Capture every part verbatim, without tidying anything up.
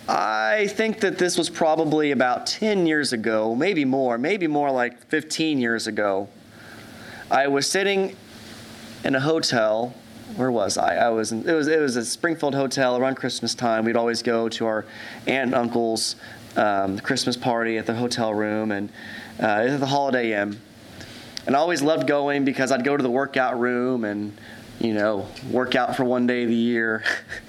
I think that this was probably about ten years ago, maybe more, maybe more like fifteen years ago. I was sitting in a hotel. Where was I? I was in, it was it was a Springfield hotel around Christmas time. We'd always go to our aunt and uncle's um, Christmas party at the hotel room, and uh, it was the Holiday Inn. And I always loved going because I'd go to the workout room and, you know, work out for one day of the year.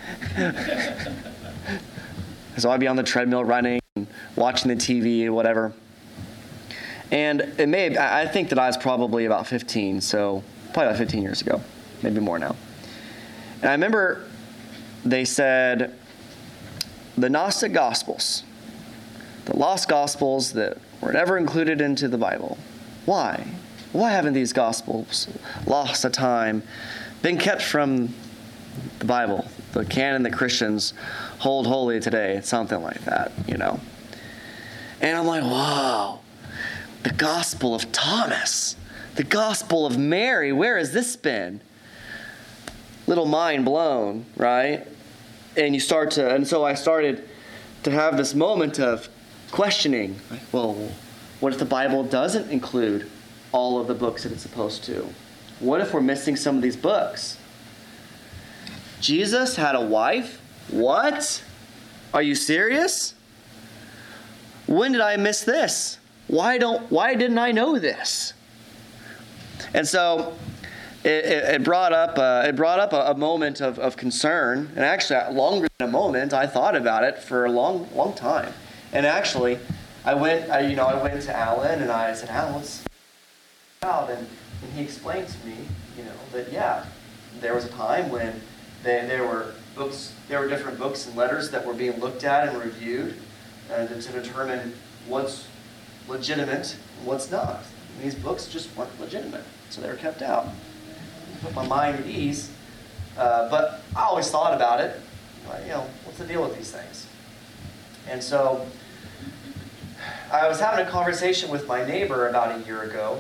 So I'd be on the treadmill running and watching the T V or whatever. And it may have, I think that I was probably about fifteen, so probably about fifteen years ago, maybe more now. And I remember they said the Gnostic Gospels, the lost Gospels that were never included into the Bible. Why? Why haven't these Gospels lost a time, been kept from the Bible, the canon that Christians hold holy today? It's something like that, you know. And I'm like, wow, the Gospel of Thomas, the Gospel of Mary, where has this been? Little mind blown, right? And you start to, and so I started to have this moment of questioning. Well, what if the Bible doesn't include all of the books that it's supposed to? What if we're missing some of these books? Jesus had a wife? What? Are you serious? When did I miss this? Why don't? Why didn't I know this? And so it, it, it brought up uh, it brought up a, a moment of, of concern, and actually longer than a moment. I thought about it for a long long time, and actually, I went I, you know I went to Alan and I said, Alan, what's about? And, and he explained to me, you know, that yeah, there was a time when they, there were books, there were different books and letters that were being looked at and reviewed uh, to, to determine what's legitimate and what's not. And these books just weren't legitimate, so they were kept out. Put my mind at ease, uh, but I always thought about it. Like, you know, what's the deal with these things? And so I was having a conversation with my neighbor about a year ago,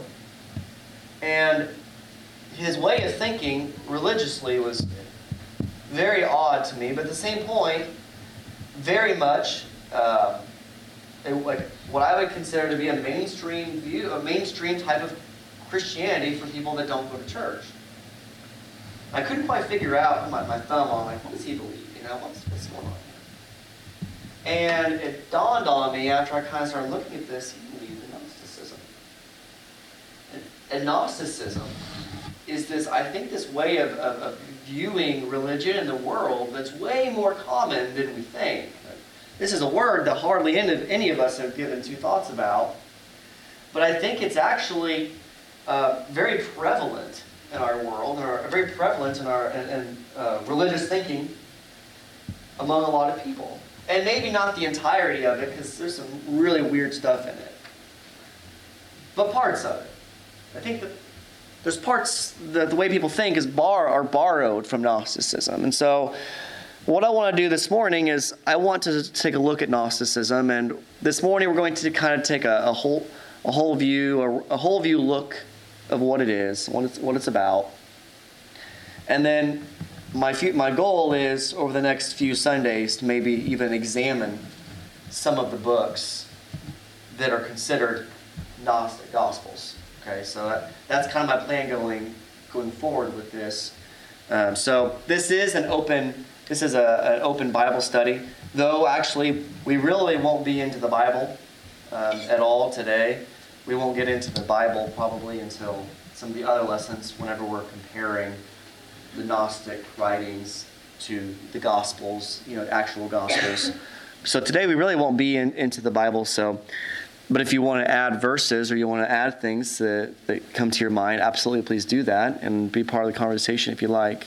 and his way of thinking religiously was very odd to me, but at the same point, very much uh, it, like what I would consider to be a mainstream view, a mainstream type of Christianity for people that don't go to church. I couldn't quite figure out, my, my thumb on, like, what does he believe? You know, what's, what's going on here? And it dawned on me after I kind of started looking at this, he believed in Gnosticism. And, and Gnosticism is this, I think, this way of, of, of viewing religion in the world that's way more common than we think. This is a word that hardly any of, any of us have given two thoughts about, but I think it's actually uh, very prevalent in our world, or very prevalent in our in, in, uh, religious thinking among a lot of people. And maybe not the entirety of it, because there's some really weird stuff in it. But parts of it. I think that there's parts that the way people think is bar are borrowed from Gnosticism. And so what I want to do this morning is I want to take a look at Gnosticism, and this morning we're going to kind of take a, a whole a whole view, a, a whole view look of what it is, what it's, what it's about. And then my few, my goal is over the next few Sundays to maybe even examine some of the books that are considered Gnostic Gospels. Okay, so that, that's kind of my plan going going forward with this. Um, so this is an open this is a, an open Bible study, though actually we really won't be into the Bible um, at all today. We won't get into the Bible probably until some of the other lessons whenever we're comparing the Gnostic writings to the Gospels, you know, actual Gospels. So today we really won't be in, into the Bible. So, but if you want to add verses or you want to add things that, that come to your mind, absolutely please do that and be part of the conversation if you like.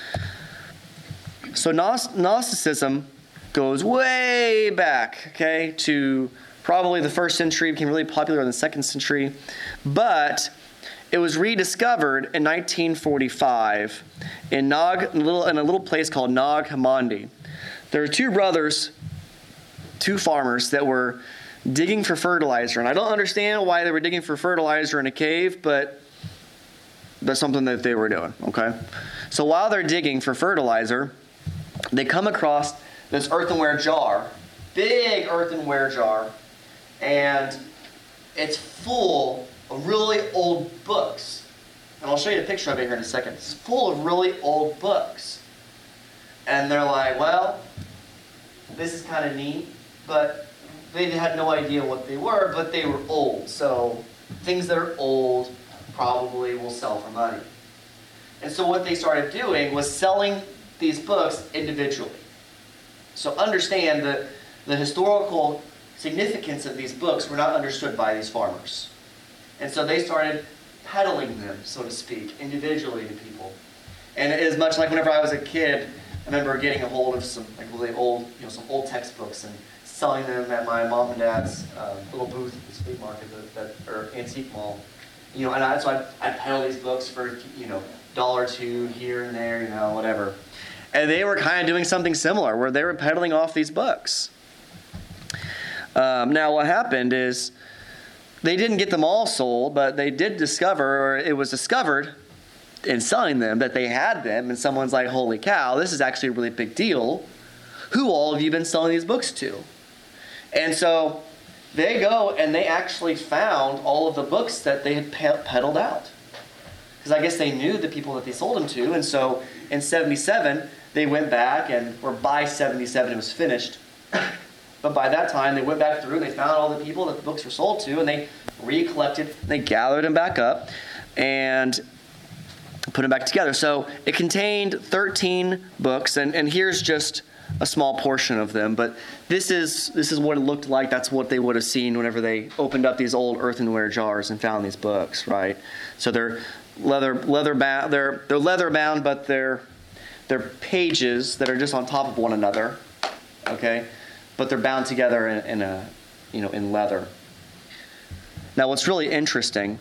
So Gnosticism goes way back, okay, to probably the first century, became really popular in the second century, but it was rediscovered in nineteen forty-five in, Nag, in, a, little, in a little place called Nag Hammadi. There were two brothers, two farmers that were digging for fertilizer, and I don't understand why they were digging for fertilizer in a cave, but that's something that they were doing, okay? So while they're digging for fertilizer, they come across this earthenware jar big earthenware jar, and it's full of really old books. And I'll show you a picture of it here in a second. It's full of really old books. And they're like, well, this is kind of neat, but they had no idea what they were, but they were old. So things that are old probably will sell for money. And so what they started doing was selling these books individually. So understand that the historical significance of these books were not understood by these farmers. And so they started peddling them, so to speak, individually to people. And it is much like whenever I was a kid, I remember getting a hold of some like really old, you know, some old textbooks and selling them at my mom and dad's um, little booth at the flea market, that, that, or antique mall. You know, and I, so I I peddle these books for, you know, dollar or two here and there, you know, whatever. And they were kind of doing something similar, where they were peddling off these books. Um, now, what happened is they didn't get them all sold, but they did discover, or it was discovered in selling them, that they had them, and someone's like, holy cow, this is actually a really big deal. Who all have you been selling these books to? And so they go and they actually found all of the books that they had peddled out. Because I guess they knew the people that they sold them to, and so in seventy-seven, they went back, and or by seventy-seven it was finished. But by that time, they went back through and they found all the people that the books were sold to, and they recollected, they gathered them back up, and put them back together. So it contained thirteen books, and, and here's just a small portion of them. But this is this is what it looked like. That's what they would have seen whenever they opened up these old earthenware jars and found these books, right? So they're leather leather bound. They're they're leather bound, but they're they're pages that are just on top of one another. Okay. But they're bound together in, in a, you know, in leather. Now, what's really interesting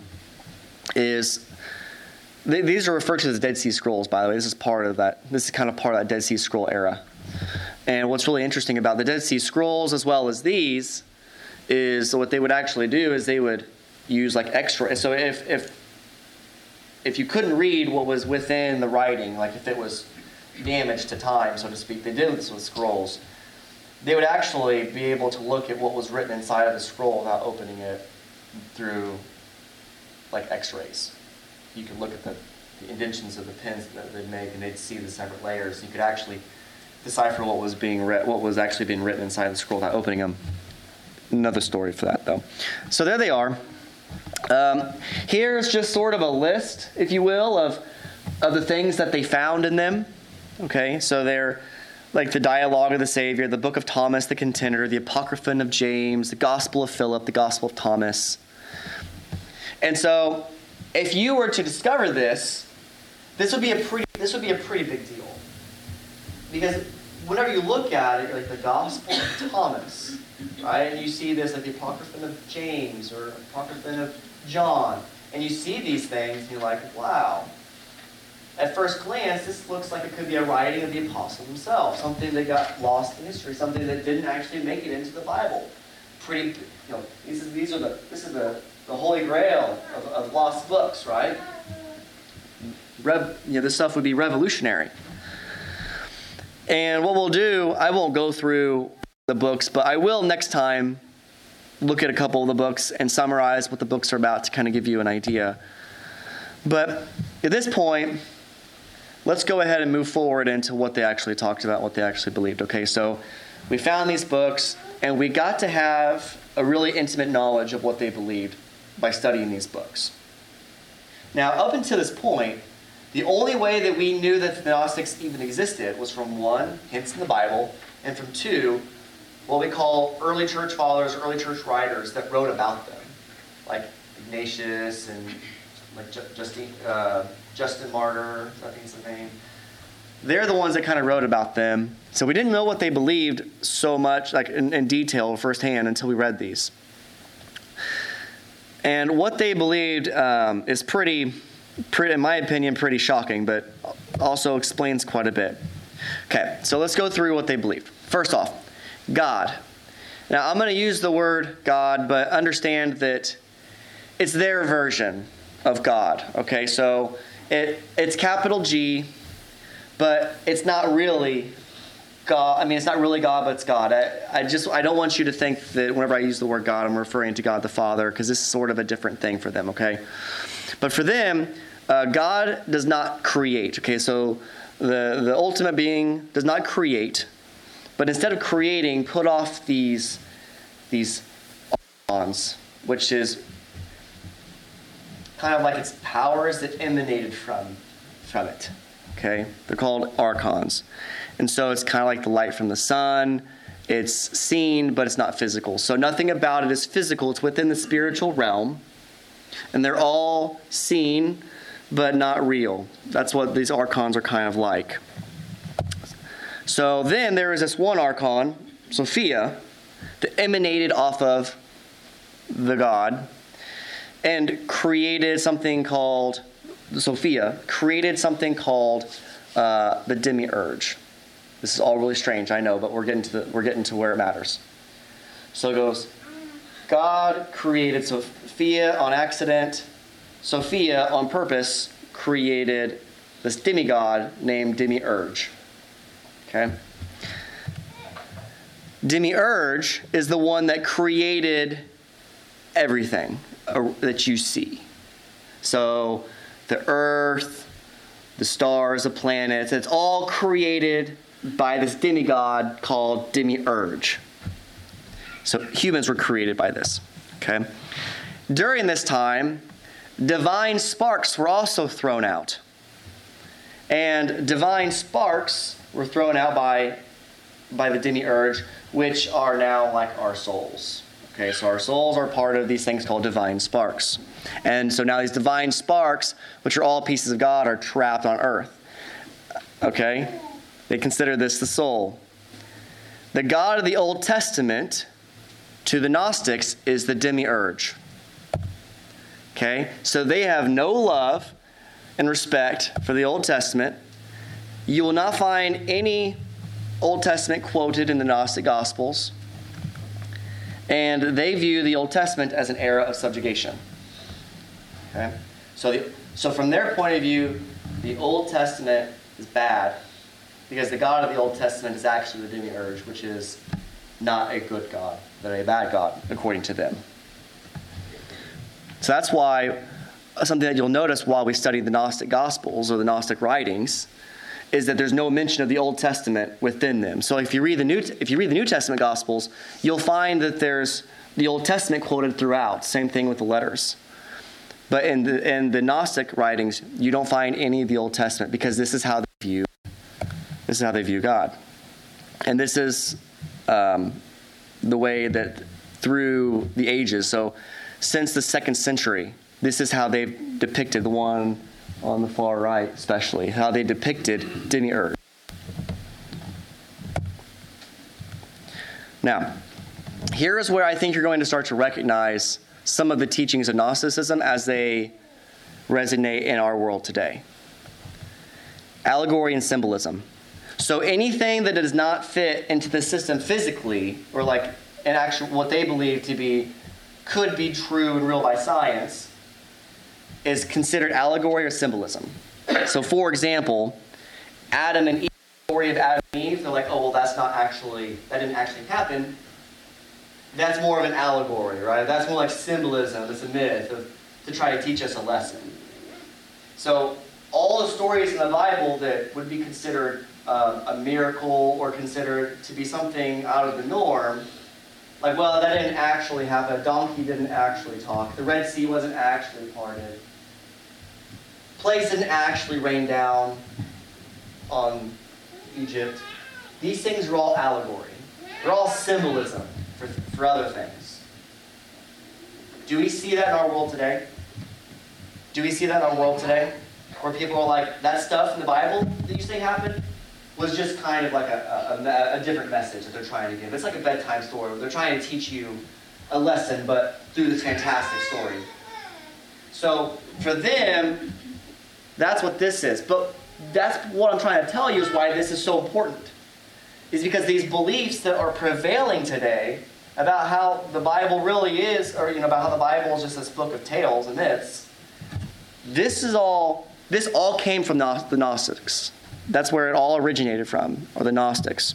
is th- these are referred to as Dead Sea Scrolls. By the way, this is part of that. This is kind of part of that Dead Sea Scroll era. And what's really interesting about the Dead Sea Scrolls, as well as these, is what they would actually do is they would use like extra. So if if if you couldn't read what was within the writing, like if it was damaged to time, so to speak, they did this with scrolls. They would actually be able to look at what was written inside of the scroll without opening it through like x-rays. You could look at the, the indentions of the pins that they'd make, and they'd see the separate layers. You could actually decipher what was being read, what was actually being written inside the scroll without opening them. Another story for that, though. So there they are. Um, here's just sort of a list, if you will, of of the things that they found in them. Okay, so they're like the Dialogue of the Savior, the Book of Thomas the Contender, the Apocryphon of James, the Gospel of Philip, the Gospel of Thomas. And so, if you were to discover this, this would be a pretty this would be a pretty big deal. Because whenever you look at it, like the Gospel of Thomas, right, and you see this like the Apocryphon of James or Apocryphon of John, and you see these things, and you're like, wow. At first glance, this looks like it could be a writing of the apostle himself, something that got lost in history, something that didn't actually make it into the Bible. Pretty, you know, these are, these are the this is the, the holy grail of, of lost books, right? Rev, you know, this stuff would be revolutionary. And what we'll do, I won't go through the books, but I will next time look at a couple of the books and summarize what the books are about to kind of give you an idea. But at this point, let's go ahead and move forward into what they actually talked about, what they actually believed. Okay, so we found these books, and we got to have a really intimate knowledge of what they believed by studying these books. Now, up until this point, the only way that we knew that the Gnostics even existed was from one, hints in the Bible, and from two, what we call early church fathers, early church writers that wrote about them, like Ignatius and like Justin, uh, Justin Martyr, I think is the name. They're the ones that kind of wrote about them. So we didn't know what they believed so much, like in, in detail firsthand, until we read these. And what they believed um, is pretty, pretty, in my opinion, pretty shocking, but also explains quite a bit. Okay, so let's go through what they believed. First off, God. Now, I'm going to use the word God, but understand that it's their version of God. Okay, so it it's capital G, but it's not really God. I mean, it's not really God, but it's God. I, I just I don't want you to think that whenever I use the word God, I'm referring to God the Father, because this is sort of a different thing for them, okay? But for them, uh, God does not create, okay? So the, the ultimate being does not create, but instead of creating, put off these, these archons, which is kind of like its powers that emanated from, from it, okay? They're called archons. And so it's kind of like the light from the sun. It's seen, but it's not physical. So nothing about it is physical. It's within the spiritual realm. And they're all seen, but not real. That's what these archons are kind of like. So then there is this one archon, Sophia, that emanated off of the god and created something called, Sophia, created something called uh, the demiurge. This is all really strange, I know, but we're getting to the, we're getting to where it matters. So it goes, God created Sophia on accident. Sophia, on purpose, created this demigod named Demiurge. Okay? Demiurge is the one that created everything that you see. So the earth, the stars, the planets, it's all created by this demigod called Demiurge. So humans were created by this. Okay? During this time, divine sparks were also thrown out. And divine sparks were thrown out by, by the Demiurge, which are now like our souls. Okay, so our souls are part of these things called divine sparks. And so now these divine sparks, which are all pieces of God, are trapped on earth. Okay? They consider this the soul. The God of the Old Testament, to the Gnostics, is the Demiurge. Okay? So they have no love and respect for the Old Testament. You will not find any Old Testament quoted in the Gnostic Gospels. And they view the Old Testament as an era of subjugation. Okay? So, the, so from their point of view, the Old Testament is bad because the God of the Old Testament is actually the Demiurge, which is not a good God, but a bad God, according to them. So that's why something that you'll notice while we study the Gnostic Gospels or the Gnostic writings is that there's no mention of the Old Testament within them. So if you read the New, if you read the New Testament Gospels, you'll find that there's the Old Testament quoted throughout. Same thing with the letters. But in the, in the Gnostic writings, you don't find any of the Old Testament because this is how they view, this is how they view God. And this is um, the way that through the ages, so since the second century, this is how they've depicted the one on the far right, especially, how they depicted Demiurge. Now, here is where I think you're going to start to recognize some of the teachings of Gnosticism as they resonate in our world today. Allegory and symbolism. So anything that does not fit into the system physically, or like an actual, what they believe to be, could be true and real by science, is considered allegory or symbolism. So for example, Adam and Eve, the story of Adam and Eve, they're like, oh, well, that's not actually, that didn't actually happen. That's more of an allegory, right? That's more like symbolism, it's a myth of, to try to teach us a lesson. So all the stories in the Bible that would be considered um, a miracle or considered to be something out of the norm, like, well, that didn't actually happen. A donkey didn't actually talk. The Red Sea wasn't actually parted. Plagues didn't actually rain down on Egypt. These things are all allegory. They're all symbolism for, for other things. Do we see that in our world today? Do we see that in our world today? Where people are like, that stuff in the Bible that you say happened was just kind of like a, a, a different message that they're trying to give. It's like a bedtime story where they're trying to teach you a lesson, but through this fantastic story. So for them, that's what this is. But that's what I'm trying to tell you is why this is so important. Is because these beliefs that are prevailing today about how the Bible really is, or you know, about how the Bible is just this book of tales and myths, this is all, this all came from the Gnostics. that's where it all originated from, or the Gnostics.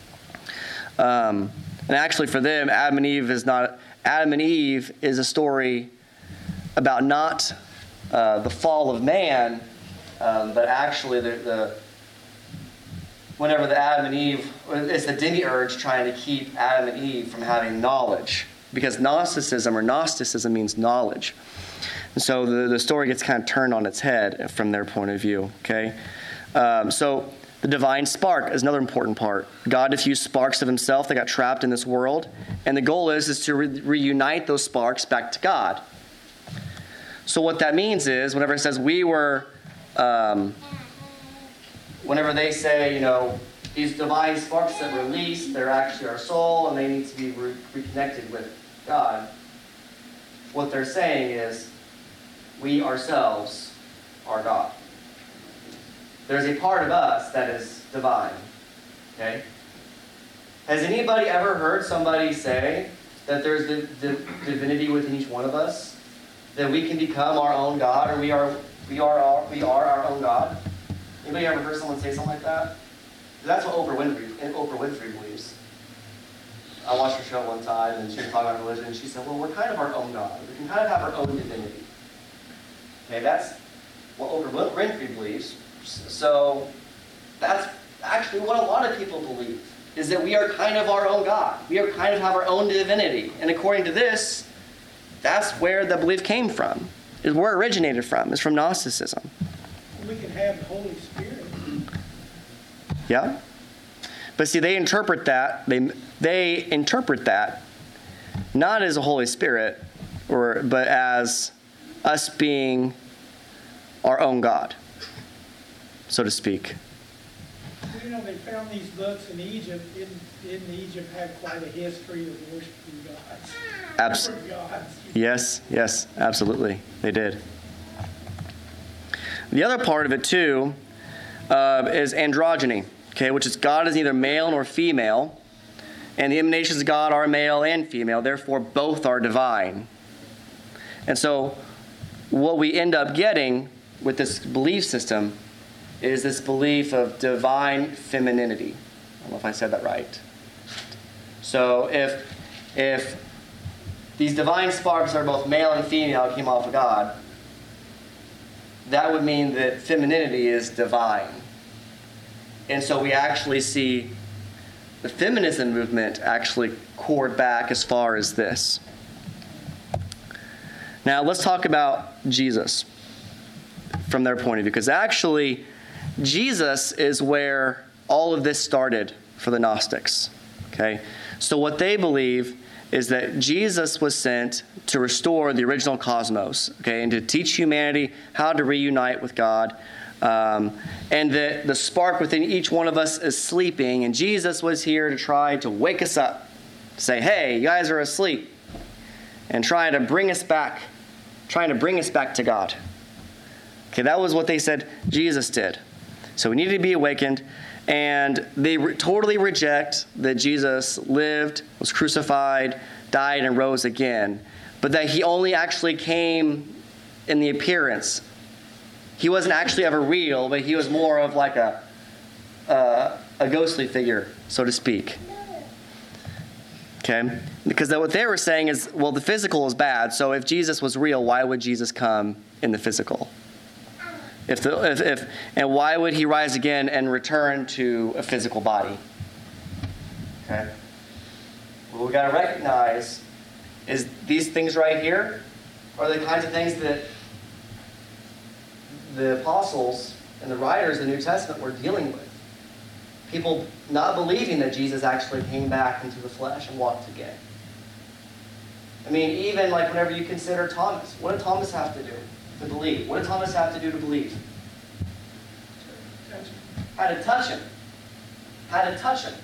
Um, and actually for them, Adam and Eve is not, Adam and Eve is a story about not uh, the fall of man, um, but actually the, the whenever the Adam and Eve, it's the demiurge trying to keep Adam and Eve from having knowledge. Because Gnosticism or Gnosticism means knowledge. And so the, the story gets kind of turned on its head from their point of view. Okay, um, so the divine spark is another important part. God diffused sparks of himself that got trapped in this world. And the goal is, is to re- reunite those sparks back to God. So what that means is, whenever it says we were, um, whenever they say, you know, these divine sparks that release, they're actually our soul, and they need to be re- reconnected with God, what they're saying is, we ourselves are God. There's a part of us that is divine. Okay? Has anybody ever heard somebody say that there's the, the divinity within each one of us? That we can become our own God, or we are we are our, we are our own God? Anybody ever heard someone say something like that? That's what Oprah Winfrey Oprah Winfrey believes. I watched her show one time, and she was talking about religion, and she said, well, we're kind of our own God. We can kind of have our own divinity. Okay, that's what Oprah Winfrey believes. So that's actually what a lot of people believe, is that we are kind of our own God. We are kind of have our own divinity. And according to this, that's where the belief came from, is where it originated from. It's from Gnosticism. We can have the Holy Spirit. Yeah. But see, they interpret that, they they interpret that not as a Holy Spirit, or but as us being our own God, so to speak. Well, you know, they found these books in Egypt. Didn't, didn't Egypt have quite a history of worshiping gods? Abs- gods. Yes, yes, absolutely. They did. The other part of it, too, uh, is androgyny, okay, which is God is neither male nor female, and the emanations of God are male and female, therefore both are divine. And so what we end up getting with this belief system is this belief of divine femininity. I don't know if I said that right. So if if these divine sparks are both male and female, came off of God, that would mean that femininity is divine. And so we actually see the feminism movement actually cord back as far as this. Now let's talk about Jesus from their point of view, because actually Jesus is where all of this started for the Gnostics. Okay? So what they believe is that Jesus was sent to restore the original cosmos, okay, and to teach humanity how to reunite with God, um, and that the spark within each one of us is sleeping, and Jesus was here to try to wake us up, say, hey, you guys are asleep, and trying to bring us back, trying to bring us back to God. Okay, that was what they said Jesus did. So we needed to be awakened, and they re- totally reject that Jesus lived, was crucified, died, and rose again, but that he only actually came in the appearance. He wasn't actually ever real, but he was more of like a, uh, a ghostly figure, so to speak. Okay? Because what they were saying is, well, the physical is bad, so if Jesus was real, why would Jesus come in the physical? If the, if, if, and why would he rise again and return to a physical body? Okay? What we got to recognize is these things right here are the kinds of things that the apostles and the writers of the New Testament were dealing with. People not believing that Jesus actually came back into the flesh and walked again. I mean, even like whenever you consider Thomas, what did Thomas have to do to believe? What did Thomas have to do to believe? Had to touch him. Had to touch him.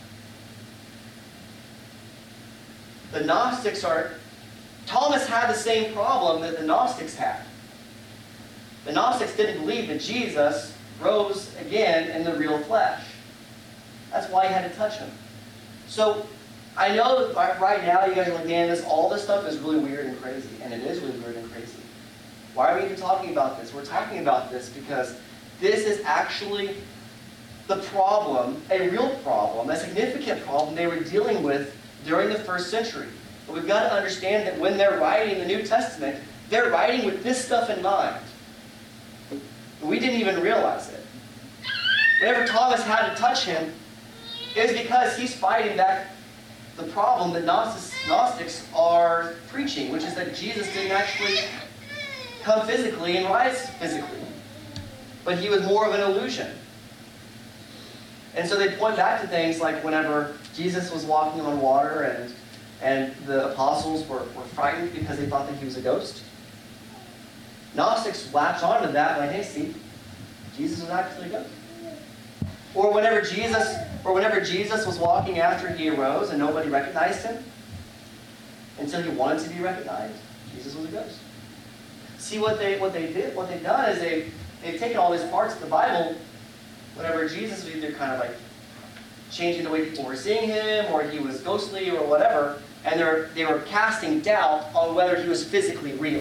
The Gnostics are... Thomas had the same problem that the Gnostics had. The Gnostics didn't believe that Jesus rose again in the real flesh. That's why he had to touch him. So, I know that right now you guys are like, man, this, all this stuff is really weird and crazy. And it is really weird and crazy. Why are we even talking about this? We're talking about this because this is actually the problem, a real problem, a significant problem they were dealing with during the first century. But we've got to understand that when they're writing the New Testament, they're writing with this stuff in mind. We didn't even realize it. Whenever Thomas had to touch him, it was because he's fighting back the problem that Gnostics are preaching, which is that Jesus didn't actually come physically and rise physically. But he was more of an illusion. And so they point back to things like whenever Jesus was walking on water and, and the apostles were, were frightened because they thought that he was a ghost. Gnostics latch onto that like, hey, see, Jesus was actually a ghost. Or whenever Jesus, or whenever Jesus was walking after he arose and nobody recognized him, until he wanted to be recognized, Jesus was a ghost. See what they what they did, what they've done is they've they've taken all these parts of the Bible, whenever Jesus was either kind of like changing the way people were seeing him, or he was ghostly, or whatever, and they're they were casting doubt on whether he was physically real.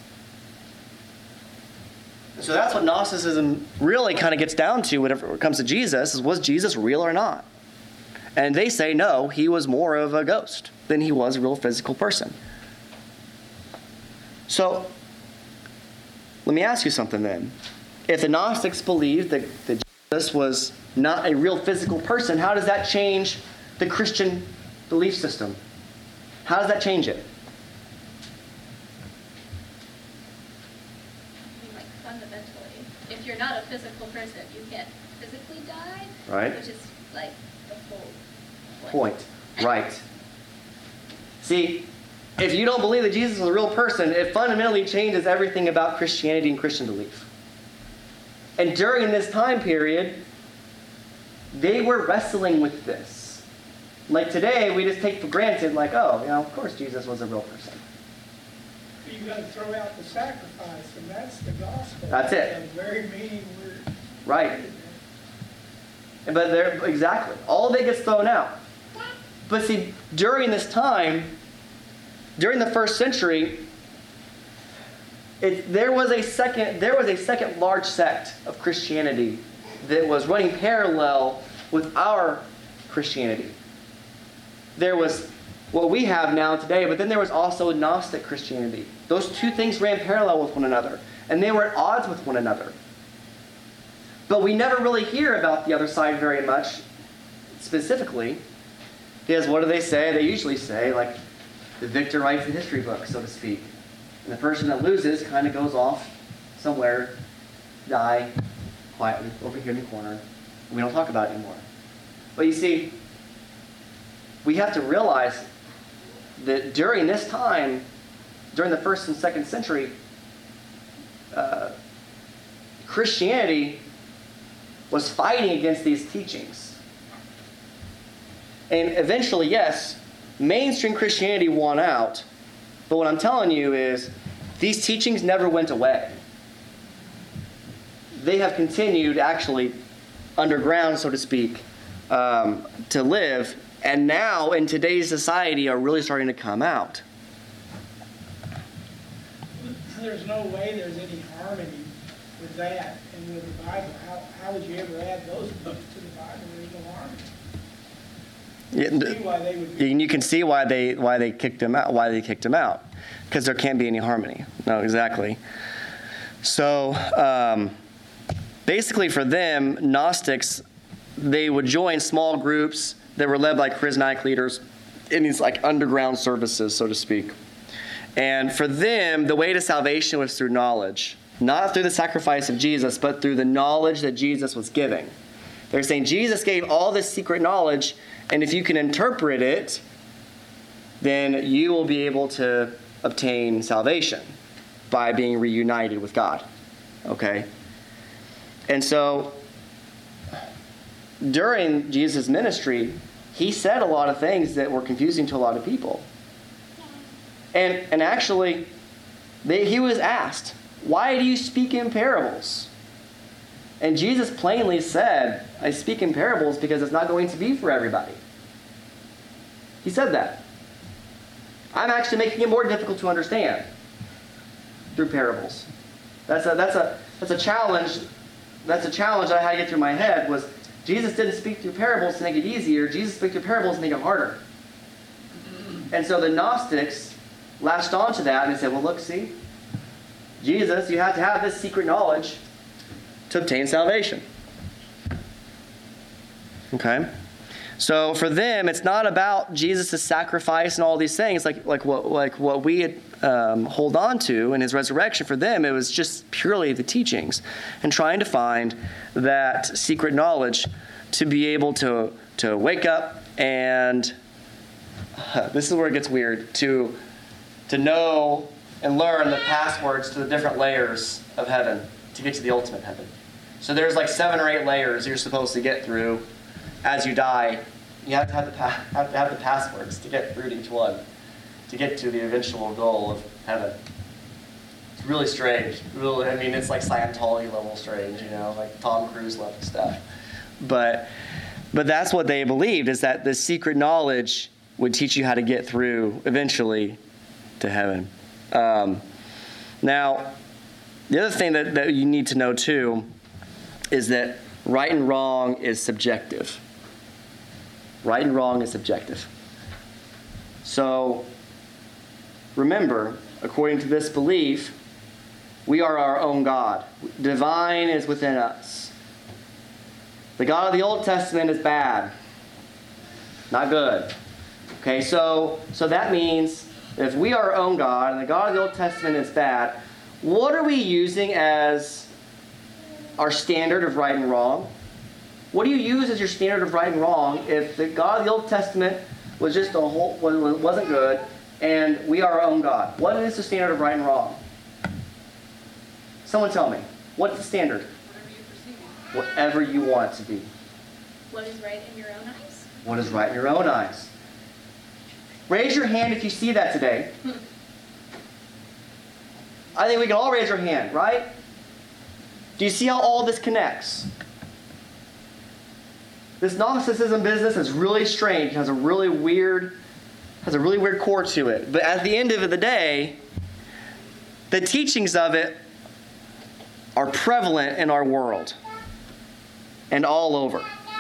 So that's what Gnosticism really kind of gets down to whenever it comes to Jesus, is was Jesus real or not? And they say no, he was more of a ghost than he was a real physical person. So, let me ask you something then. If the Gnostics believed that, that Jesus was not a real physical person, how does that change the Christian belief system? How does that change it? If you're not a physical person, you can't physically die, right? Which is like the whole point. point. Right. See, if you don't believe that Jesus is a real person, it fundamentally changes everything about Christianity and Christian belief. And during this time period, they were wrestling with this. Like today, we just take for granted, like, oh, you know, of course Jesus was a real person. You've got to throw out the sacrifice, and that's the gospel. That's it. The very meaning we're... Right. But they're, exactly. All of it gets thrown out. But see, during this time, during the first century, it, there was a second, there was a second large sect of Christianity that was running parallel with our Christianity. There was what we have now today, but then there was also Gnostic Christianity. Those two things ran parallel with one another, and they were at odds with one another. But we never really hear about the other side very much, specifically, because what do they say? They usually say, like, the victor writes the history book, so to speak. And the person that loses kind of goes off somewhere, die quietly over here in the corner. We don't talk about it anymore. But you see, we have to realize that during this time, during the first and second century, uh, Christianity was fighting against these teachings. And eventually, yes, mainstream Christianity won out. But what I'm telling you is, these teachings never went away. They have continued, actually, underground, so to speak, um, to live. And now, in today's society, are really starting to come out. There's no way there's any harmony with that and with the Bible. How, how would you ever add those books to the Bible? There's no harmony. Yeah, You can see why they would be. and you can see why they why they kicked him out. Why they kicked him out, because there can't be any harmony. No, exactly. So, um, basically, for them, Gnostics, they would join small groups that were led by charismatic leaders in these like underground services, so to speak. And for them, the way to salvation was through knowledge. Not through the sacrifice of Jesus, but through the knowledge that Jesus was giving. They're saying Jesus gave all this secret knowledge, and if you can interpret it, then you will be able to obtain salvation by being reunited with God. Okay? And so, during Jesus' ministry, he said a lot of things that were confusing to a lot of people. And, and actually, they, he was asked, why do you speak in parables? And Jesus plainly said, I speak in parables because it's not going to be for everybody. He said that. I'm actually making it more difficult to understand through parables. That's a, that's a, that's a challenge. That's a challenge I had to get through my head was, Jesus didn't speak through parables to make it easier. Jesus spoke through parables to make it harder. And so the Gnostics latched onto that and they said, well, look, see, Jesus, you have to have this secret knowledge to obtain salvation. Okay? So for them, it's not about Jesus' sacrifice and all these things like, like, what, like what we um, hold on to in his resurrection. For them, it was just purely the teachings and trying to find that secret knowledge to be able to, to wake up and, uh, this is where it gets weird, to, to know and learn the passwords to the different layers of heaven to get to the ultimate heaven. So there's like seven or eight layers you're supposed to get through. As you die, you have to have the, pa- have to have the passwords to get through to each one, to get to the eventual goal of heaven. It's really strange. Really, I mean, it's like Scientology level strange, you know, like Tom Cruise level stuff. But, but that's what they believed, is that the secret knowledge would teach you how to get through eventually to heaven. Um, now, the other thing that, that you need to know too is that right and wrong is subjective. Right and wrong is subjective. So, remember, according to this belief, we are our own God. Divine is within us. The God of the Old Testament is bad. Not good. Okay, so, so that means that if we are our own God and the God of the Old Testament is bad, what are we using as our standard of right and wrong? What do you use as your standard of right and wrong if the God of the Old Testament was just a whole wasn't good, and we are our own God? What is the standard of right and wrong? Someone tell me. What's the standard? Whatever you perceive. Whatever you want it to be. What is right in your own eyes? What is right in your own eyes? Raise your hand if you see that today. I think we can all raise our hand, right? Do you see how all this connects? This Gnosticism business is really strange. It has a really weird, has a really weird core to it. But at the end of the day, the teachings of it are prevalent in our world and all over.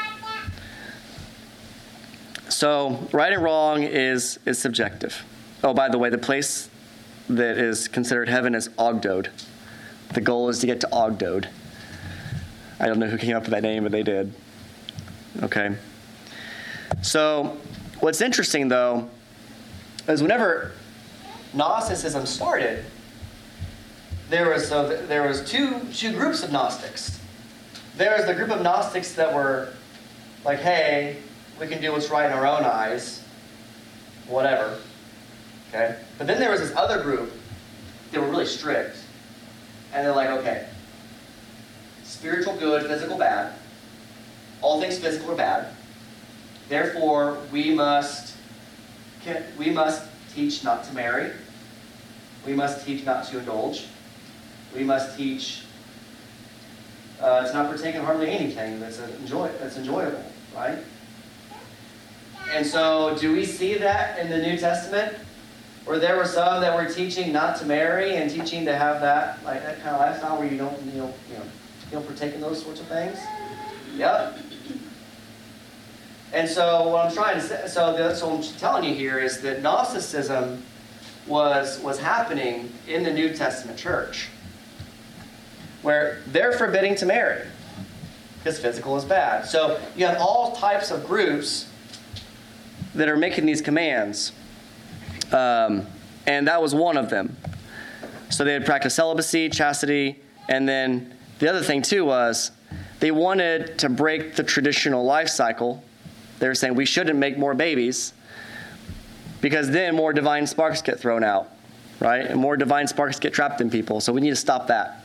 So, right and wrong is, is subjective. Oh, by the way, the place that is considered heaven is Ogdode. The goal is to get to Ogdode. I don't know who came up with that name, but they did. Okay. So, what's interesting, though, is whenever Gnosticism started, there was so there was two two groups of Gnostics. There was the group of Gnostics that were like, hey, we can do what's right in our own eyes, whatever. Okay. But then there was this other group that were really strict, and they're like, okay, spiritual good, physical bad. All things physical are bad. Therefore, we must we must teach not to marry. We must teach not to indulge. We must teach uh, to not partake in hardly anything that's enjoy that's enjoyable, right? And so, do we see that in the New Testament, where there were some that were teaching not to marry and teaching to have that like that kind of lifestyle where you don't you know you know you don't partake in those sorts of things? Yep. And so what I'm trying to say, so, the, so what I'm telling you here is that Gnosticism was was happening in the New Testament church, where they're forbidding to marry because physical is bad. So you have all types of groups that are making these commands, um, and that was one of them. So they had practiced celibacy, chastity, and then the other thing too was they wanted to break the traditional life cycle. They were saying we shouldn't make more babies because then more divine sparks get thrown out, right? And more divine sparks get trapped in people. So we need to stop that.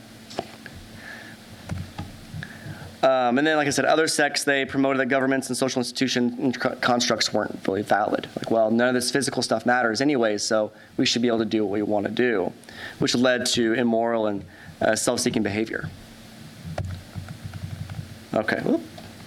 Um, and then, like I said, other sects, they promoted that governments and social institution and constructs weren't really valid. Like, well, none of this physical stuff matters anyways, so we should be able to do what we want to do, which led to immoral and uh, self-seeking behavior. Okay. Whoop.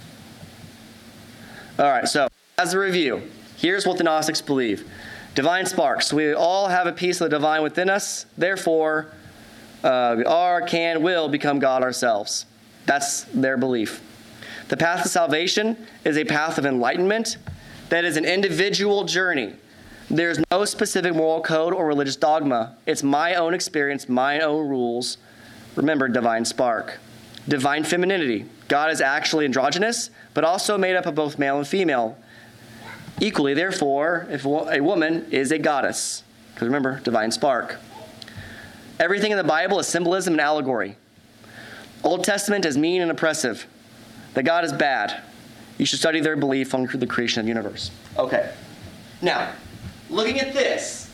All right, so as a review, here's what the Gnostics believe. Divine sparks. We all have a piece of the divine within us. Therefore, uh, we are, can, will become God ourselves. That's their belief. The path to salvation is a path of enlightenment that is an individual journey. There's no specific moral code or religious dogma. It's my own experience, my own rules. Remember, divine spark. Divine femininity. God is actually androgynous, but also made up of both male and female. Equally, therefore, if a woman is a goddess. Because remember, divine spark. Everything in the Bible is symbolism and allegory. Old Testament is mean and oppressive. That God is bad. You should study their belief on the creation of the universe. Okay. Now, looking at this,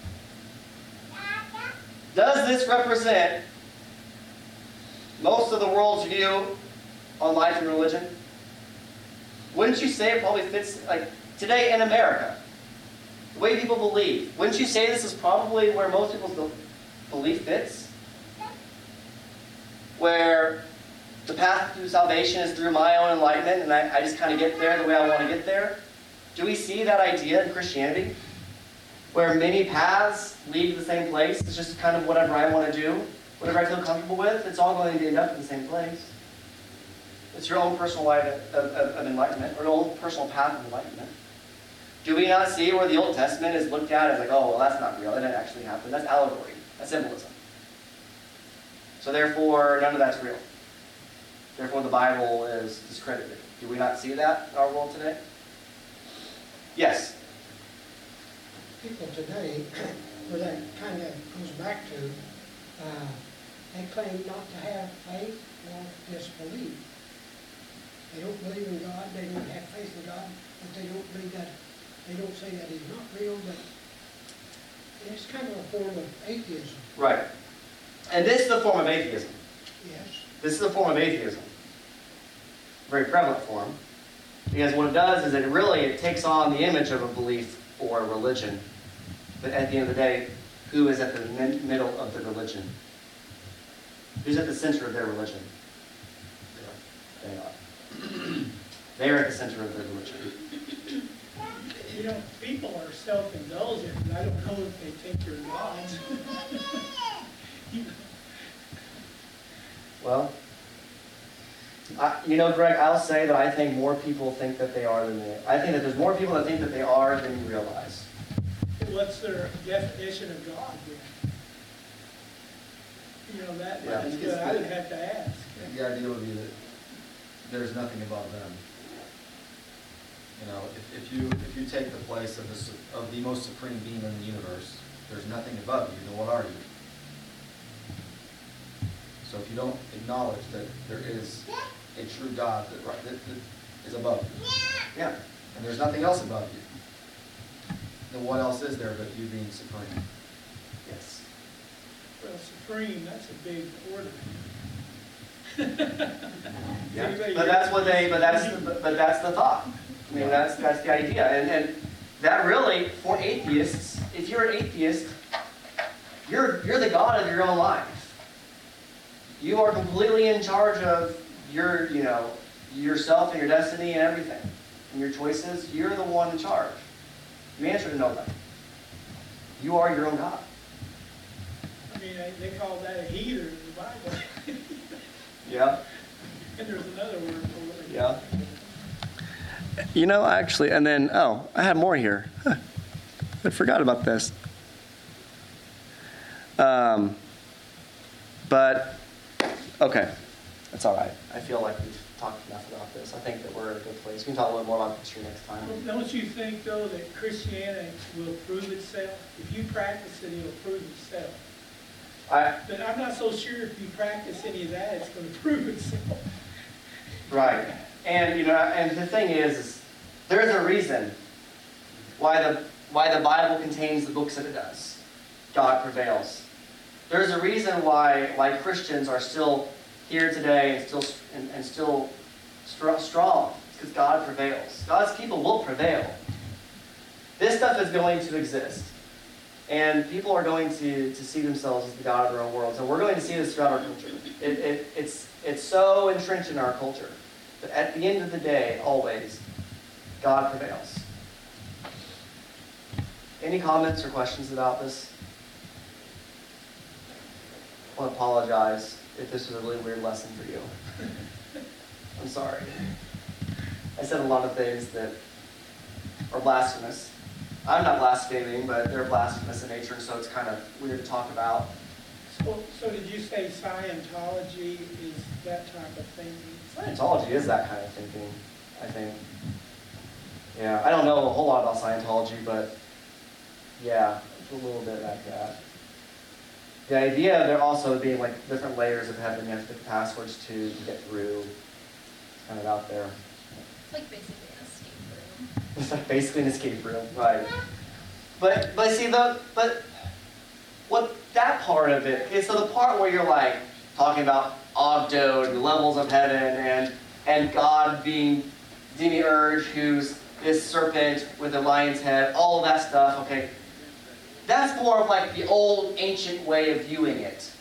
does this represent most of the world's view on life and religion? Wouldn't you say it probably fits, like, today in America, the way people believe, wouldn't you say this is probably where most people's belief fits? Where the path to salvation is through my own enlightenment, and I, I just kind of get there the way I want to get there? Do we see that idea in Christianity? Where many paths lead to the same place? It's just kind of whatever I want to do, whatever I feel comfortable with, it's all going to end up in the same place. It's your own personal life of, of, of enlightenment, or your own personal path of enlightenment. Do we not see where the Old Testament is looked at as like, oh, well, that's not real, that didn't actually happen. That's allegory. That's symbolism. So therefore, none of that's real. Therefore, the Bible is discredited. Do we not see that in our world today? Yes? People today, where that kind of goes back to, uh, they claim not to have faith or disbelief. They don't believe in God, they don't have faith in God, but they don't believe that, they don't say that He's not real, but it's kind of a form of atheism. Right. And this is a form of atheism. Yes. This is a form of atheism. Very prevalent form. Because what it does is it really it takes on the image of a belief or a religion. But at the end of the day, who is at the min- middle of the religion? Who's at the center of their religion? They are. They are at the center of their religion. You know, people are self-indulgent, and I don't know if they think you're gods. Well, I, you know, Greg, I'll say that I think more people think that they are than they. I think that there's more people that think that they are than you realize. What's their definition of God then? You know, that, Yeah, I that's think good. it's I the- would have to ask. The idea would be that there's nothing above them. You know, if, if you if you take the place of the su- of the most supreme being in the universe, there's nothing above you. Then what are you? So if you don't acknowledge that there is a true God that, right, that, that is above you, Yeah. and there's nothing else above you, then what else is there but you being supreme? Yes. Well, supreme, that's a big order. Yeah. Anybody But here? that's what they. But that's. The, but that's the thought. I mean, that's that's the idea, and and that really for atheists, if you're an atheist, you're you're the god of your own life. You are completely in charge of your, you know, yourself and your destiny and everything, and your choices. You're the one in charge. You answer to nobody. You are your own God. I mean, they, they call that a heathen in the Bible. Yeah. And there's another word for it. Yeah. You know, actually, and then, oh, I had more here. Huh. I forgot about this. Um, but, okay, that's all right. I feel like we've talked enough about this. I think that we're in a good place. We can talk a little more about history next time. Well, don't you think, though, that Christianity will prove itself? If you practice it, it'll prove itself. I, But I'm not so sure if you practice any of that, it's going to prove itself. right. And, you know, and the thing is, is there's a reason why the, why the Bible contains the books that it does. God prevails. There's a reason why, why Christians are still here today and still and, and still strong. It's because God prevails. God's people will prevail. This stuff is going to exist. And people are going to, to see themselves as the God of their own world. So we're going to see this throughout our culture. It, it, it's, it's so entrenched in our culture. But at the end of the day, always, God prevails. Any comments or questions about this? I want to apologize if this was a really weird lesson for you. I'm sorry. I said a lot of things that are blasphemous. I'm not blaspheming, but they're blasphemous in nature, and so it's kind of weird to talk about. So, so did you say Scientology is that type of thinking? Scientology is that kind of thinking, I think. Yeah, I don't know a whole lot about Scientology, but yeah, it's a little bit like that. The idea of there also being like different layers of heaven you have to pick passwords to, to get through, it's kind of out there. It's like basically an escape room. It's like basically an escape room, right? But but see the but what that part of it is, so the part where you're like talking about Ogdo and the levels of heaven and and God being Demiurge, who's this serpent with a lion's head, all of that stuff, okay. That's more of like the old ancient way of viewing it.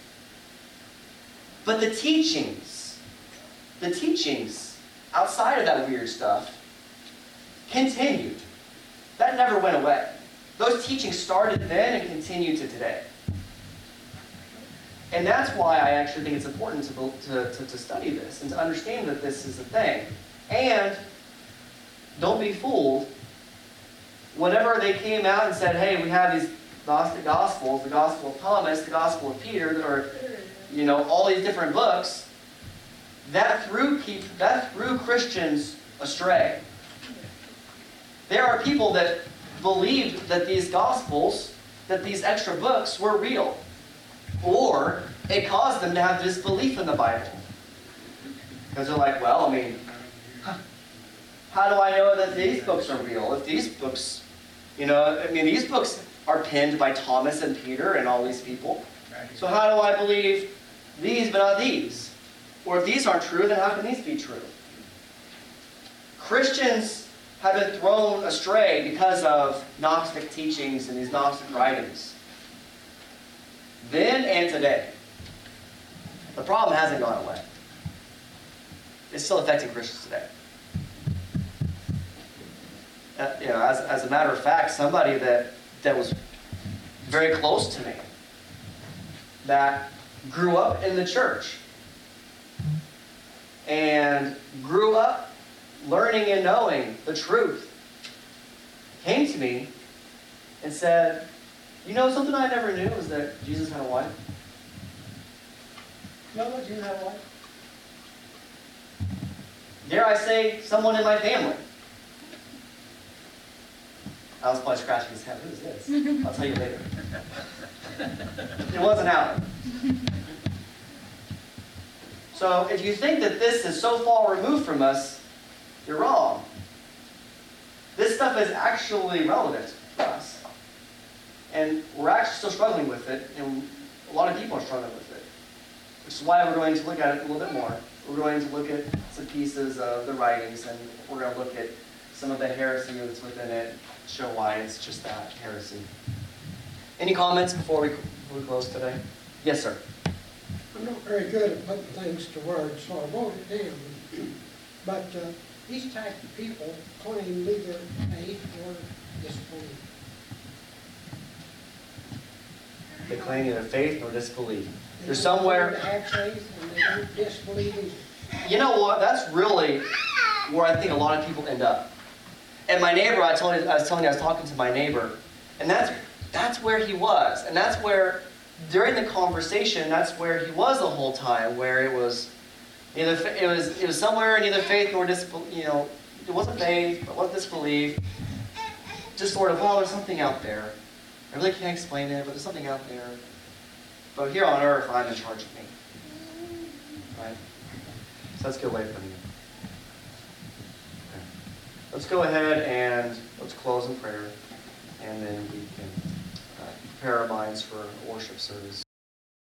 But the teachings, the teachings outside of that weird stuff continued. That never went away. Those teachings started then and continue to today. And that's why I actually think it's important to, to, to, to study this and to understand that this is a thing. And don't be fooled. Whenever they came out and said, hey, we have these Gnostic Gospels, the Gospel of Thomas, the Gospel of Peter, or, you know, all these different books, that threw, people, that threw Christians astray. There are people that believed that these Gospels, that these extra books were real. Or it caused them to have disbelief in the Bible. Because they're like, well, I mean, how do I know that these books are real? If these books, you know, I mean, these books are penned by Thomas and Peter and all these people. So how do I believe these but not these? Or if these aren't true, then how can these be true? Christians have been thrown astray because of Gnostic teachings and these Gnostic writings. Then and today. The problem hasn't gone away. It's still affecting Christians today. Uh, you know, as, as a matter of fact, somebody that, that was very close to me, that grew up in the church, and grew up learning and knowing the truth, came to me and said, you know, something I never knew was that Jesus had a wife. You know that Jesus had a wife? Dare I say, someone in my family. I was probably scratching his head. Who is this? I'll tell you later. It wasn't Alan. So if you think that this is so far removed from us, you're wrong. This stuff is actually relevant for us. And we're actually still struggling with it, and a lot of people are struggling with it. Which is why we're going to look at it a little bit more. We're going to look at some pieces of the writings, and we're going to look at some of the heresy that's within it, show why it's just that, heresy. Any comments before we, before we close today? Yes, sir. I'm not very good at putting things to words, so I wrote it down. But uh, these type of people claim neither faith or disbelief. They claim neither faith nor disbelief. They There's don't somewhere... claim to have faith, and they don't disbelieve either. You know what? That's really where I think a lot of people end up. And my neighbor, I told you, I was telling you, I was talking to my neighbor, and that's that's where he was, and that's where during the conversation, that's where he was the whole time, where it was neither it was it was somewhere neither faith nor disbelief. You know, it wasn't faith, but it wasn't disbelief. Just sort of, well, there's something out there. I really can't explain it, but there's something out there. But here on earth, I'm in charge of me. Right? So let's get away from you. Okay. Let's go ahead and let's close in prayer, and then we can uh, prepare our minds for worship service.